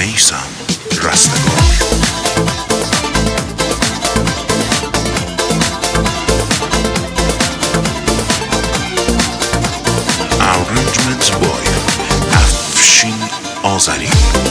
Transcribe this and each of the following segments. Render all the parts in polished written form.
میثم رستگار. Arrangements by افشین آذری.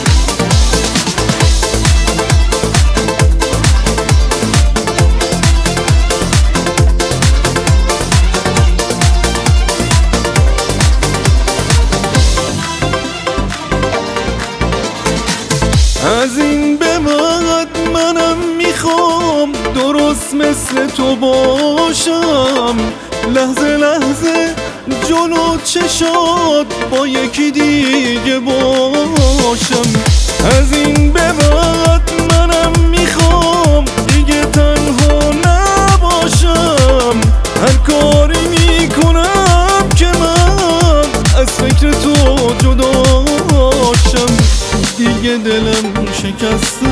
از این به بعد منم میخوام درست مثل تو باشم، لحظه لحظه جلو چشات با یکی دیگه باشم. از این به بعد منم میخوام دیگه تنها نباشم، هر کاری میکنم که من از فکر تو جداشم. دیگه دلم شکسته،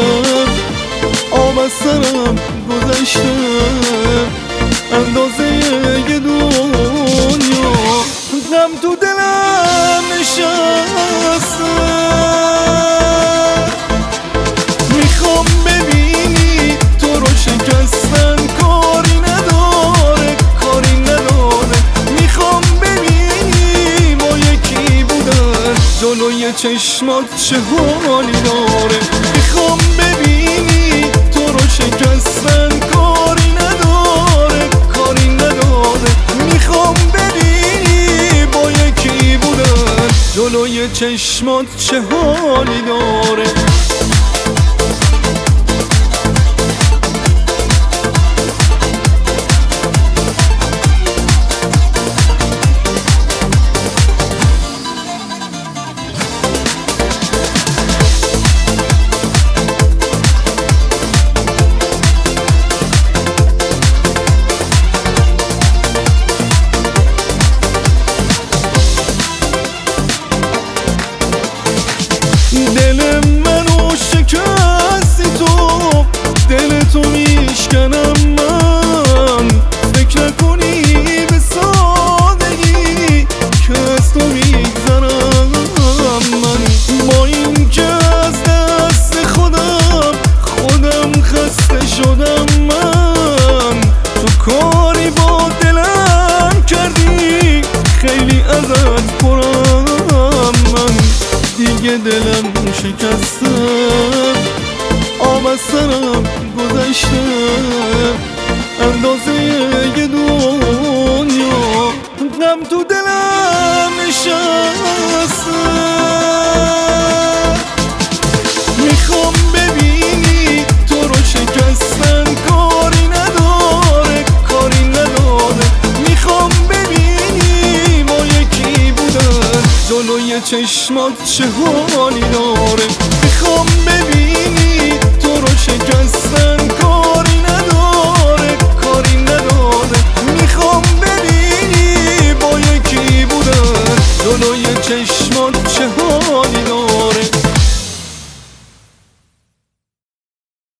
آب از سرم گذشته، اندازه یه دنیا غم تو دلم نشسته. میخوام ببینی تو رو شکستن کاری نداره، کاری نداره. میخوام ببینی ما یکی بودن جلوی چشمات چه حالی داره. میخوام ببینی تو رو شکستن کاری نداره، کاری نداره. میخوام ببینی با یکی بودن جلوی چشمات چه حالی داره. دل منو شکستی تو، دل تو میشکنم من. فکر نکنی به سادگی که از تو میگذرم من. با این که از دست خودم خسته شدم من. تو کاری با دلم کردی خیلی ازت پرم من. دیگه دلم شکسته، آب از سرم گذشته، اندازه یه دنیا غم تو دلم نشسته. میخوام ببینی تو رو شکستن کاری نداره، کاری نداره. میخوام ببینی ما یکی بودن جلوی چشمات چه حالی داره.